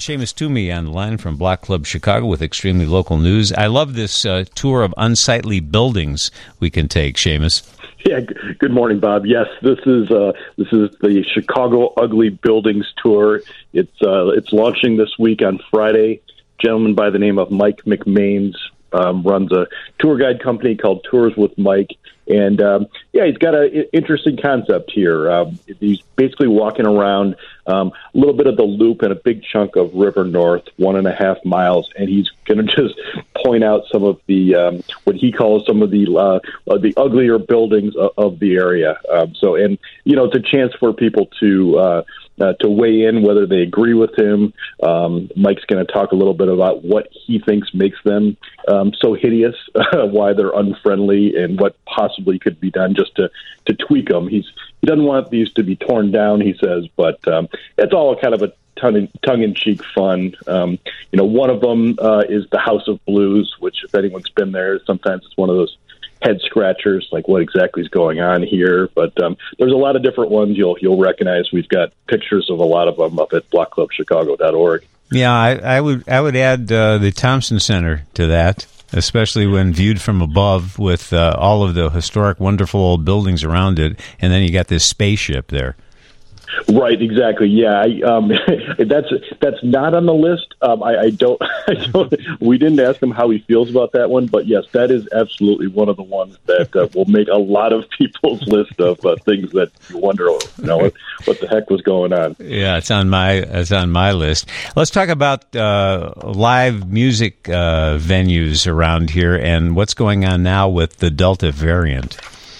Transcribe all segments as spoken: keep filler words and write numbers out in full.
Seamus Toomey on the line from Block Club Chicago with extremely local news. I love this uh, tour of unsightly buildings we can take, Seamus. Yeah. Good morning, Bob. Yes, this is uh, this is the Chicago Ugly Buildings Tour. It's uh, it's launching this week on Friday. A gentleman by the name of Mike McMains um, runs a tour guide company called Tours with Mike. And, um, yeah, he's got an interesting concept here. Um, he's basically walking around um, a little bit of the loop and a big chunk of River North, one and a half miles, and he's going to just point out some of the, um, what he calls some of the uh, uh, the uglier buildings of, of the area. Um, so, and, you know, it's a chance for people to uh, uh, to weigh in whether they agree with him. Um, Mike's going to talk a little bit about what he thinks makes them um, so hideous, why they're unfriendly, and what possibly could be done just to, to tweak them. He's he doesn't want these to be torn down, he says, but um, it's all kind of a tongue in cheek fun. Um, you know, one of them uh, is the House of Blues, which if anyone's been there, sometimes it's one of those head scratchers, like what exactly is going on here. But um, there's a lot of different ones you'll you'll recognize. We've got pictures of a lot of them up at block club chicago dot org. Yeah, I, I would I would add uh, the Thompson Center to that, especially when viewed from above with uh, all of the historic, wonderful old buildings around it, and then you got this spaceship there. Right, exactly. Yeah, I, um, that's that's not on the list. Um, I, I don't. I don't. We didn't ask him how he feels about that one, but yes, that is absolutely one of the ones that uh, will make a lot of people's list of uh, things that you wonder, you know, what, what the heck was going on. Yeah, it's on my it's on my list. Let's talk about uh, live music uh, venues around here and what's going on now with the Delta variant.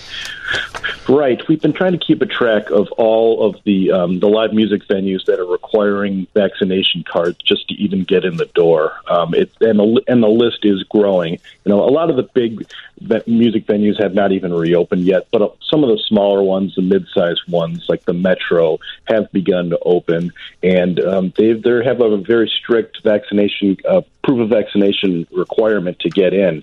Right. We've been trying to keep a track of all of the um, the live music venues that are requiring vaccination cards just to even get in the door. Um, it, and, the, and the list is growing. You know, a lot of the big music venues have not even reopened yet, but some of the smaller ones, the mid-sized ones like the Metro, have begun to open. And um, they they have a very strict vaccination, uh, proof of vaccination requirement to get in.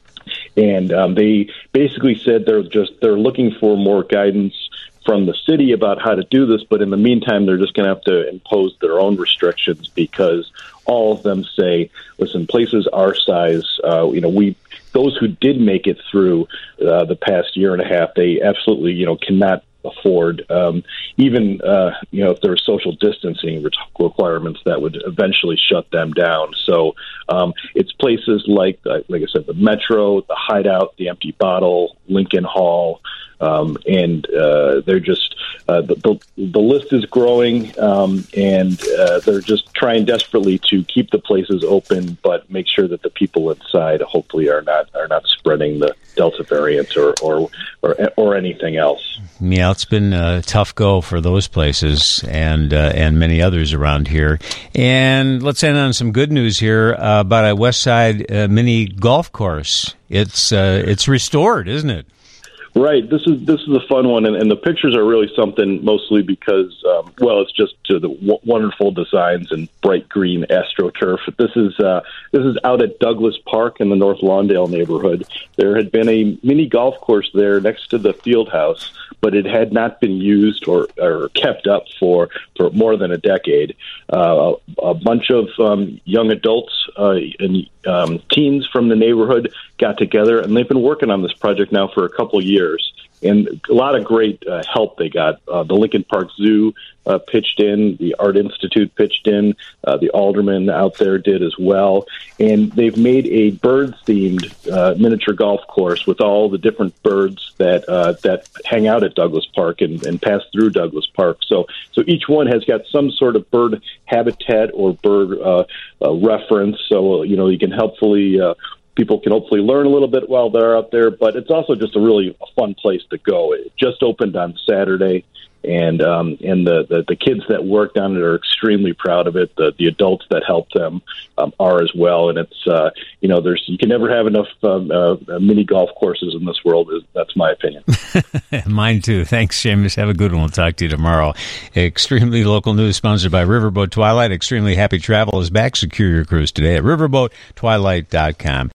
And um, they basically said they're just they're looking for more guidance from the city about how to do this. But in the meantime, they're just going to have to impose their own restrictions because all of them say, listen, places our size, uh, you know, we those who did make it through uh, the past year and a half, they absolutely, you know, cannot afford um, even uh, you know if there are social distancing requirements that would eventually shut them down. So um, it's places like uh, like I said, the Metro, the Hideout, the Empty Bottle, Lincoln Hall, um, and uh, they're just uh, the, the the list is growing, um, and uh, they're just trying desperately to keep the places open, but make sure that the people inside hopefully are not are not spreading the Delta variant or or or, or anything else. Yeah, it's been a tough go for those places and uh, and many others around here. And let's end on some good news here uh, about a West Side uh, mini golf course. It's uh, it's restored, isn't it? Right. This is this is a fun one, and, and the pictures are really something. Mostly because, um, well, it's just to the w- wonderful designs and bright green AstroTurf. This is uh, this is out at Douglas Park in the North Lawndale neighborhood. There had been a mini golf course there next to the field house, but it had not been used or, or kept up for, for more than a decade. Uh, a, a bunch of um, young adults uh, and um, teens from the neighborhood got together, and they've been working on this project now for a couple of years. And a lot of great uh, help they got. Uh, the Lincoln Park Zoo uh, pitched in. The Art Institute pitched in. Uh, the alderman out there did as well. And they've made a bird-themed uh, miniature golf course with all the different birds that uh, that hang out at Douglas Park and, and pass through Douglas Park. So, so each one has got some sort of bird habitat or bird uh, uh, reference. So, you know, you can helpfully uh, people can hopefully learn a little bit while they're out there, but it's also just a really fun place to go. It just opened on Saturday, and um, and the, the, the kids that worked on it are extremely proud of it. The the adults that helped them um, are as well, and it's uh, you know there's you can never have enough um, uh, mini golf courses in this world. That's my opinion. Mine too. Thanks, Seamus. Have a good one. We'll talk to you tomorrow. Extremely local news sponsored by Riverboat Twilight. Extremely Happy Travel is back. Secure your cruise today at riverboat twilight dot com.